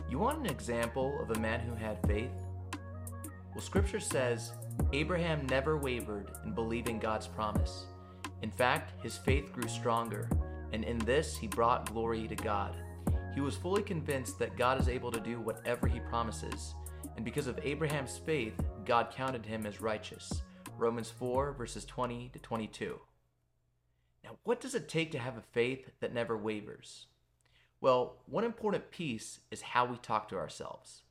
You want an example of a man who had faith? Well, Scripture says Abraham never wavered in believing God's promise. In fact, his faith grew stronger, and in this he brought glory to God. He was fully convinced that God is able to do whatever he promises, and because of Abraham's faith, God counted him as righteous. Romans 4, verses 20 to 22. Now, what does it take to have a faith that never wavers? Well, one important piece is how we talk to ourselves.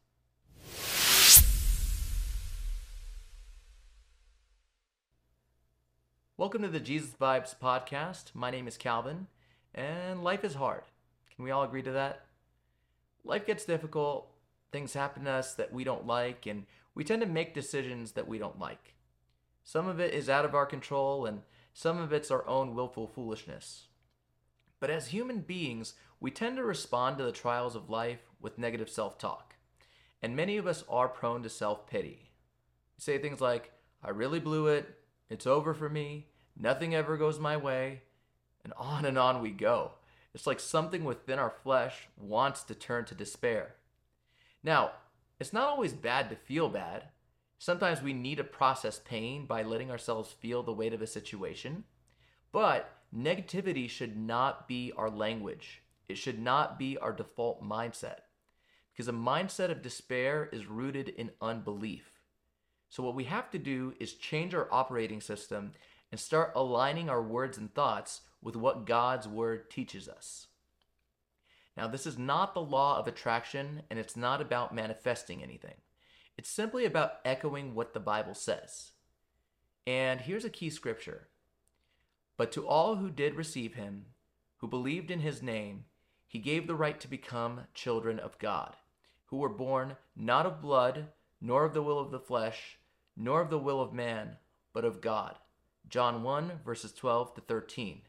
Welcome to the Jesus Vibes podcast. My name is Calvin, and life is hard. Can we all agree to that? Life gets difficult, things happen to us that we don't like, and we tend to make decisions that we don't like. Some of it is out of our control, and some of it's our own willful foolishness. But as human beings, we tend to respond to the trials of life with negative self-talk. And many of us are prone to self-pity. We say things like, I really blew it, it's over for me, nothing ever goes my way, and on we go. It's like something within our flesh wants to turn to despair. Now, it's not always bad to feel bad. Sometimes we need to process pain by letting ourselves feel the weight of a situation. But negativity should not be our language. It should not be our default mindset. Because a mindset of despair is rooted in unbelief. So what we have to do is change our operating system and start aligning our words and thoughts with what God's word teaches us. Now, this is not the law of attraction, and it's not about manifesting anything. It's simply about echoing what the Bible says. And here's a key scripture. But to all who did receive him, who believed in his name, he gave the right to become children of God, who were born not of blood, nor of the will of the flesh, nor of the will of man, but of God. John 1, verses 12 to 13.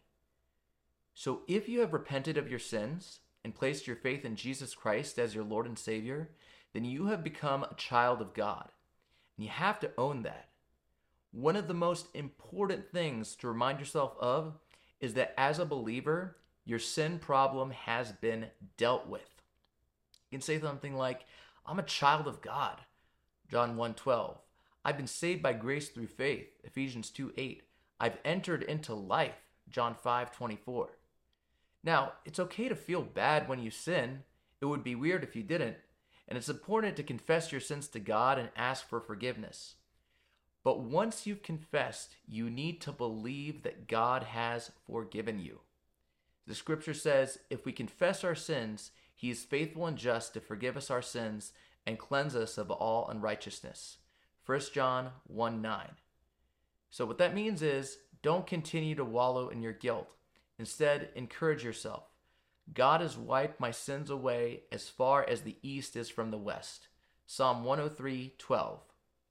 So if you have repented of your sins and placed your faith in Jesus Christ as your Lord and Savior, then you have become a child of God. And you have to own that. One of the most important things to remind yourself of is that as a believer, your sin problem has been dealt with. You can say something like, I'm a child of God. John 1:12. I've been saved by grace through faith. Ephesians 2:8. I've entered into life. John 5:24. Now, it's okay to feel bad when you sin. It would be weird if you didn't. And it's important to confess your sins to God and ask for forgiveness. But once you've confessed, you need to believe that God has forgiven you. The scripture says, if we confess our sins, he is faithful and just to forgive us our sins and cleanse us of all unrighteousness. 1 John 1:9. So what that means is, don't continue to wallow in your guilt. Instead, encourage yourself. God has wiped my sins away as far as the east is from the west. Psalm 103:12.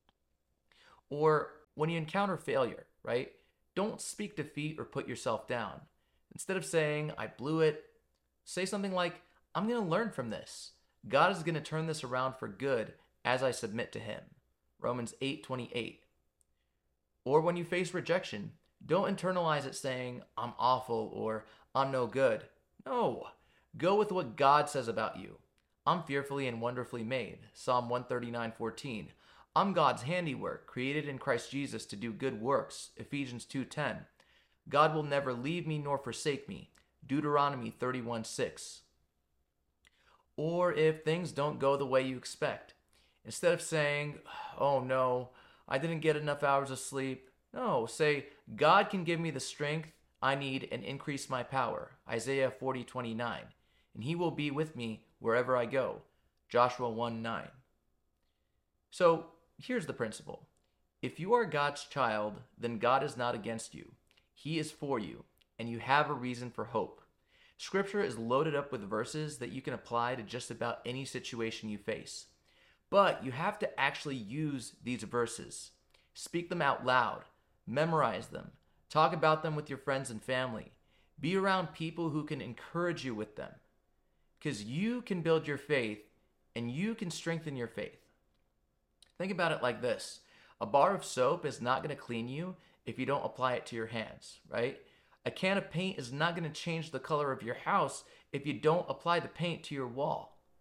Or when you encounter failure, right? Don't speak defeat or put yourself down. Instead of saying, I blew it, say something like, I'm going to learn from this. God is going to turn this around for good as I submit to him. Romans 8:28. Or when you face rejection, don't internalize it saying, I'm awful or I'm no good. No, go with what God says about you. I'm fearfully and wonderfully made. Psalm 139:14. I'm God's handiwork, created in Christ Jesus to do good works. Ephesians 2:10. God will never leave me nor forsake me. Deuteronomy 31:6. Or if things don't go the way you expect, instead of saying, oh no, I didn't get enough hours of sleep. No, say, God can give me the strength I need and increase my power. Isaiah 40:29. And he will be with me wherever I go. Joshua 1:9. So here's the principle. If you are God's child, then God is not against you. He is for you, and you have a reason for hope. Scripture is loaded up with verses that you can apply to just about any situation you face. But you have to actually use these verses. Speak them out loud. Memorize them. Talk about them with your friends and family. Be around people who can encourage you with them. Because you can build your faith, and you can strengthen your faith. Think about it like this. A bar of soap is not going to clean you if you don't apply it to your hands, right? A can of paint is not going to change the color of your house if you don't apply the paint to your wall.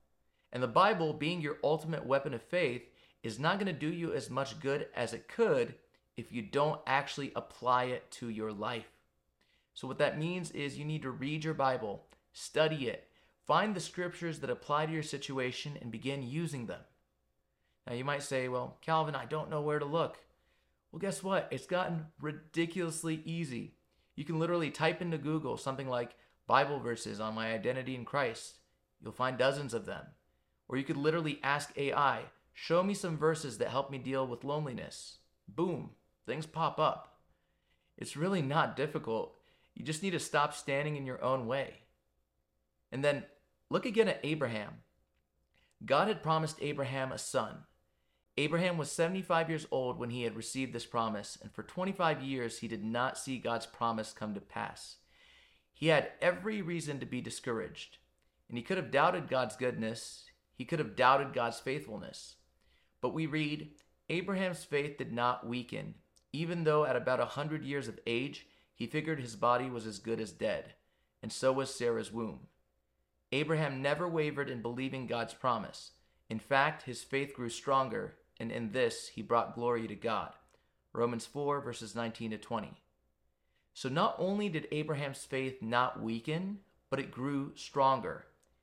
And the Bible, being your ultimate weapon of faith, is not going to do you as much good as it could if you don't actually apply it to your life. So what that means is you need to read your Bible, study it, find the scriptures that apply to your situation, and begin using them. Now you might say, well, Calvin, I don't know where to look. Well, guess what? It's gotten ridiculously easy. You can literally type into Google something like Bible verses on my identity in Christ. You'll find dozens of them. Or you could literally ask AI, show me some verses that help me deal with loneliness. Boom, things pop up. It's really not difficult. You just need to stop standing in your own way. And then look again at Abraham. God had promised Abraham a son. Abraham was 75 years old when he had received this promise, and for 25 years he did not see God's promise come to pass. He had every reason to be discouraged, and he could have doubted God's goodness. He could have doubted God's faithfulness. But we read, Abraham's faith did not weaken, even though at about 100 years of age, he figured his body was as good as dead, and so was Sarah's womb. Abraham never wavered in believing God's promise. In fact, his faith grew stronger, and in this he brought glory to God. Romans 4, verses 19 to 20. So not only did Abraham's faith not weaken, but it grew stronger.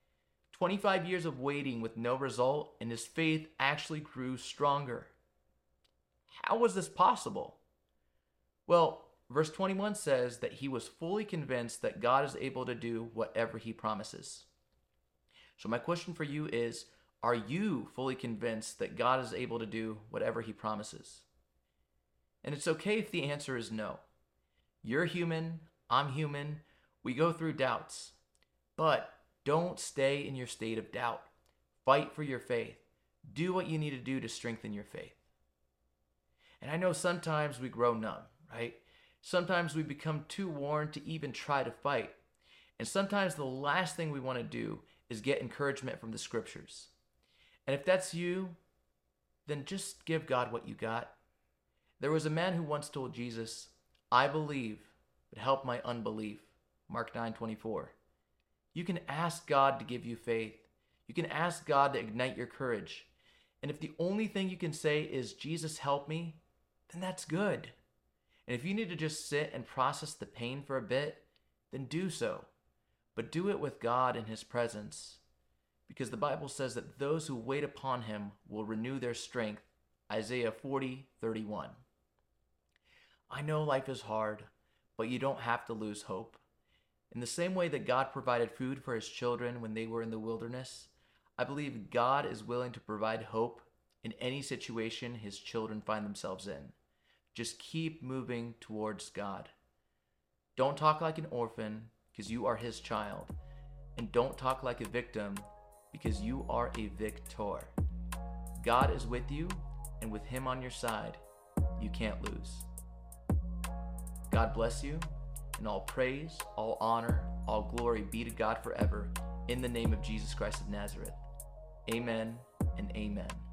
25 years of waiting with no result, and his faith actually grew stronger. How was this possible? Well, verse 21 says that he was fully convinced that God is able to do whatever he promises. So my question for you is, are you fully convinced that God is able to do whatever he promises? And it's okay if the answer is no. You're human, I'm human, we go through doubts. But don't stay in your state of doubt. Fight for your faith. Do what you need to do to strengthen your faith. And I know sometimes we grow numb, right? Sometimes we become too worn to even try to fight. And sometimes the last thing we want to do is get encouragement from the scriptures. And if that's you, then just give God what you got. There was a man who once told Jesus, I believe, but help my unbelief. Mark 9:24. You can ask God to give you faith. You can ask God to ignite your courage. And if the only thing you can say is, Jesus, help me, then that's good. And if you need to just sit and process the pain for a bit, then do so. But do it with God in his presence. Because the Bible says that those who wait upon him will renew their strength. Isaiah 40:31. I know life is hard, but you don't have to lose hope. In the same way that God provided food for his children when they were in the wilderness, I believe God is willing to provide hope in any situation his children find themselves in. Just keep moving towards God. Don't talk like an orphan, because you are his child. And don't talk like a victim, because you are a victor. God is with you, and with him on your side, you can't lose. God bless you, and all praise, all honor, all glory be to God forever, in the name of Jesus Christ of Nazareth. Amen and amen.